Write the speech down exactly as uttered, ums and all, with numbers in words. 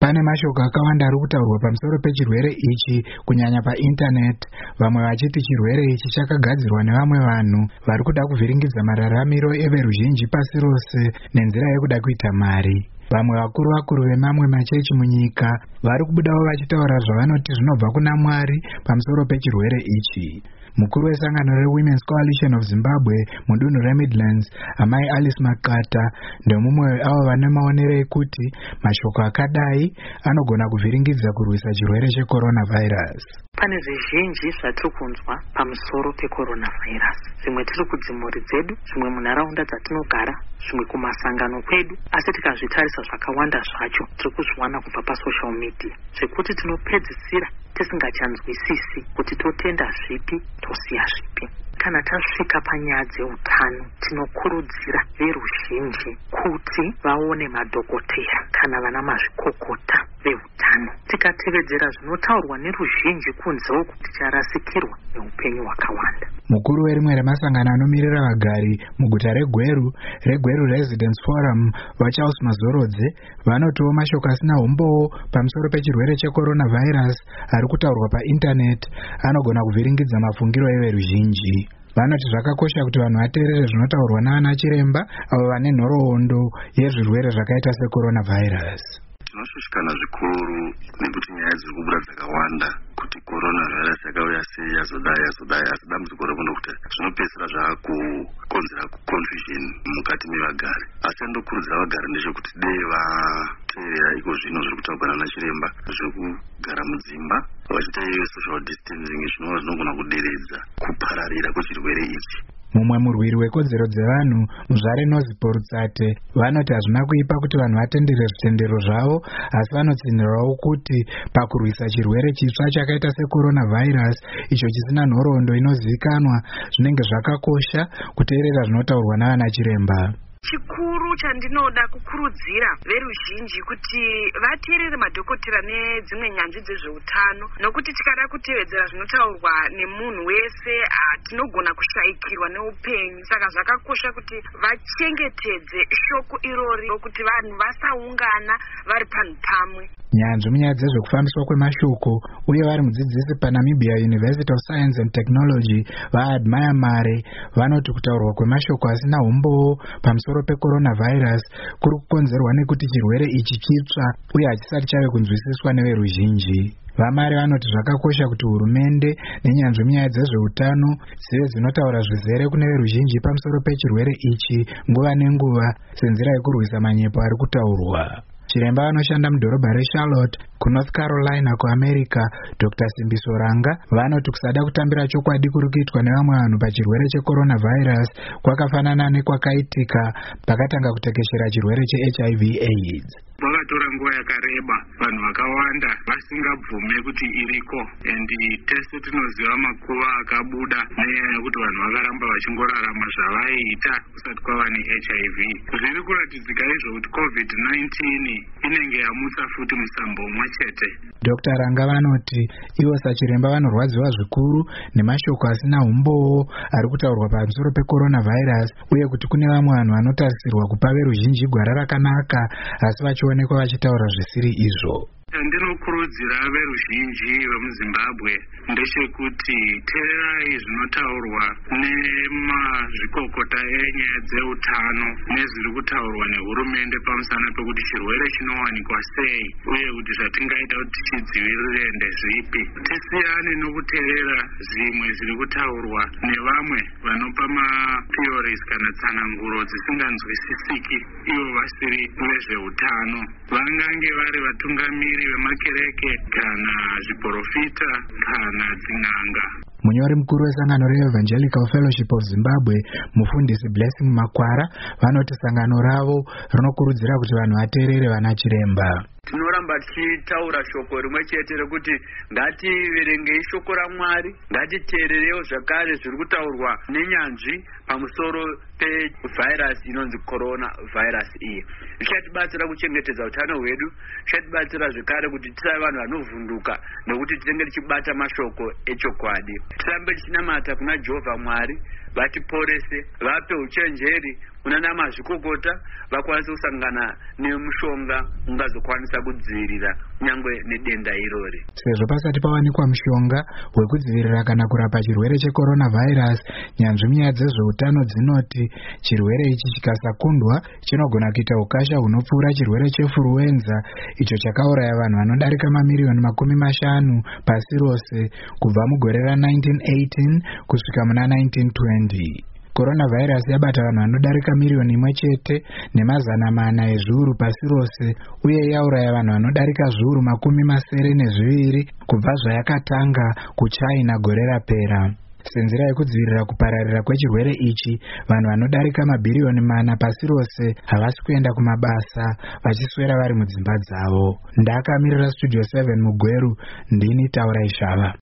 Pane mashoko akawanda ari kutaurwa pamusoro pechirwere ichi kunyanya painternet, vamwe vachiti chirwere ichi chakagadzirwa nevamwe vanhu vari kuda kuvhiringidza mararamiro everuzhinji pasi rose nenzira yekuda kuita mari. Vamwe vakuru vakuru vemamwe machechi munyika vari kubudawo vachitaura zvavanoti zvinobva kuna Mwari pamusoro pechirwere ichi. Mukuru wesangano reWomen's Coalition of Zimbabwe mudunhu reMidlands, amai Alice Makata, ndomumwe avo vane maonero ekuti mashoko akadai anogona kuvhiringidza kurwisa chirwere checoronavirus. Pane zvizhinji zvatiri kunzwa pamusoro pecoronavirus. Zvimwe tiri kudzimhuri dzedu, zvimwe munharaunda dzatinogara, zvimwe kumasangano kwedu, asi tikazvitarisa zvakawanda zvacho tiri kuzviwana kubva pasocial media, zvekuti tinopedzisira tisingachanzwisisi kuti totenda zvipi tosiya zvipi. Kana tasvika panyaya dzeutano, tinokurudzira veruzhinji kuti vaone madhokotera kana vana mazvikokota veutano. Tikatevedzera zvinotaurwa neruzhinji kunze uku, ticharasikirwa neupenyu hwakawanda. Mukuru werimwe remasangano anomirira vagari muguta reGweru, reGweru Residence Forum, vaCharles Mazorodze, vanotiwo mashoko asina umbowo pamusoro pechirwere checoronavirus ari kutaurwa painternet anogona kuvhiringidza mafungiro everuzhinji. Vanoti zvakakosha kuti vanhu vateerere zvinotaurwa navana chiremba avo vane nhoroondo yezvirwere zvakaita secoronavirus. Tinoshushikana zvikuru nekuti nyaya dziri kubuda dzakawanda kuti coronavirus yakauya sei, yazodai yazodai, asi dambudziko rekuno kuti zvinopedzisira zvaakukonzera confusion mukati mevagari. Asi anokurudzira vagari ndechekuti dei vateerera iko zvino zviri kutaurwa nana chiremba zvekugara mudzimba vachiita social distancing, zvinova zvinogona kuderedza kupararira kwechirwere ichi. Mumwe murwiri wekodzero dzevanhu, Muzvare Nozipo Rutsate, vanoti hazvina kuipa kuti vanhu vatendere zvitendero zvavo, asi vanotsinhirawo kuti pakurwisa chirwere chitsva chakaita secoronavirus icho chisina nhoroondo inozivikanwa, zvinenge zvakakosha kuteerera zvinotaurwa navana chiremba. Chikuru chandinoda kukurudzira veruzhinji kuti vateerere madhokotera nedzimwe nyanzvi dzezveutano, nokuti tikada kutevedzera zvinotaurwa nemunhu wese tinogona kushaikirwa neupenyu. Saka zvakakosha kuti vachengetedze shoko irori kuti vanhu vasaungana vari panhu pamwe. Nyanzvi munyaya dzezvekufambiswa kwemashoko uye vari mudzidzisi paNamibia University of Science and Technology, vaAdmire Mare, vanoti kutaurwa kwemashoko asina umbowo pamusoro pecoronavirus kuri kukonzerwa nekuti chirwere ichi chitsva uye hachisati chave kunzwisiswa neveruzhinji. Vamare vanoti zvakakosha kuti hurumende nenyanzvi munyaya dzezveutano dzive dzinotaura zvizere kune veruzhinji pamusoro pechirwere ichi nguva nenguva senzira yekurwisa manyepo ari kutaurwa. Chiremba vanoshanda mudhorobha reCharlotte kuNorth Carolina kuAmerica, Doctor Simbiso Ranga, vanoti kusada kutambira chokwadi kuri kuitwa nevamwe vanhu pachirwere checoronavirus kwakafanana nekwakaitika pakatanga kutekeshera chirwere cheH I V AIDS. Vakatora nguva yakareba vanhu vakawanda vasingabvume kuti iriko, endi tese tinoziva makuva akabuda nenyaya yekuti vanhu vakaramba vachingorarama zvavaiita kusati kwava neH I V. Zviri kuratidzika izvo kuti COVID nineteen inenge yamutsa futi musambo umwe chete. Doctor Ranga vanoti ivo sachiremba vanorwadziwa zvikuru nemashoko asina umbowo ari kutaurwa pamusoro pecoronavirus, uye kuti kune vamwe vanhu vanotarisirwa kupa veruzhinji gwara rakanaka asi vachionekwa vachitaura zvisiri izvo. Ndinokurudzira veruzhinji vemuZimbabwe ndechekuti teererai zvinotaurwa nemazvikokota enyaya dzeutano nezviri kutaurwa nehurumende pamusana pekuti chirwere chinowanikwa sei uye kuti zvatingaita kuti tichidzivirire ndezvipi. Tisiyane nokuteerera zvimwe zviri kutaurwa nevamwe vanopa matheories kana tsananguro dzisinganzwisisiki ivo vasiri vezveutano. Vangange vari vatungamiri vemakereke kana zviprofita kana dzin'anga. Munyori mukuru wesangano reEvangelical Fellowship of Zimbabwe, mufundisi Blessing Makwara, vanoti sangano ravo rinokurudzira kuti vanhu vateerere vana chiremba. Tinoramba tichitaura shoko rimwe chete rekuti ngativerengei shoko raMwari, ngatiteererewo zvakare zviri kutaurwa nenyanzvi pamusoro pevirus inonzi corona virus iyi. Zvichatibatsira kuchengetedza utano hwedu, zvichatibatsira zvakare kuti tisave vanhu vanovhunduka nekuti tinenge tichibata mashoko echokwadi. Tirambe tichinamata kuna Jehovha Mwari vatiporese, vape uchenjeri kunana mazvikokota vakwanise kusangana nemushonga ungazokwanisa kudzivirira nyangwe nedenda irori. Sezvo pasati pawanikwa mushonga wekudzivirira kana kurapa chirwere checoronavirus, nyanzvi munyaya dzezveutano dzinoti chirwere ichi chikasakundwa chinogona kuita ukasha hunopfuura chirwere chefluenza icho chakauraya vanhu vanodarika mamiriyoni makumi mashanu pasi rose kubva mugore ra-nineteen eighteen kusvika muna nineteen twenty. Coronavirus yabata vanhu vanodarika miriyoni imwe chete nemazana mana ezviuru pasi rose, uye yauraya vanhu vanodarika zviuru makumi masere nezviviri kubva zvayakatanga kuChina gore rapera. Senzira yekudzivirira kupararira kwechirwere ichi, vanhu vanodarika mabhiriyoni mana pasi rose havasi kuenda kumabasa, vachiswera vari mudzimba dzavo. Ndakamirira Studio seven Mugweru, ndini Taura Ishava.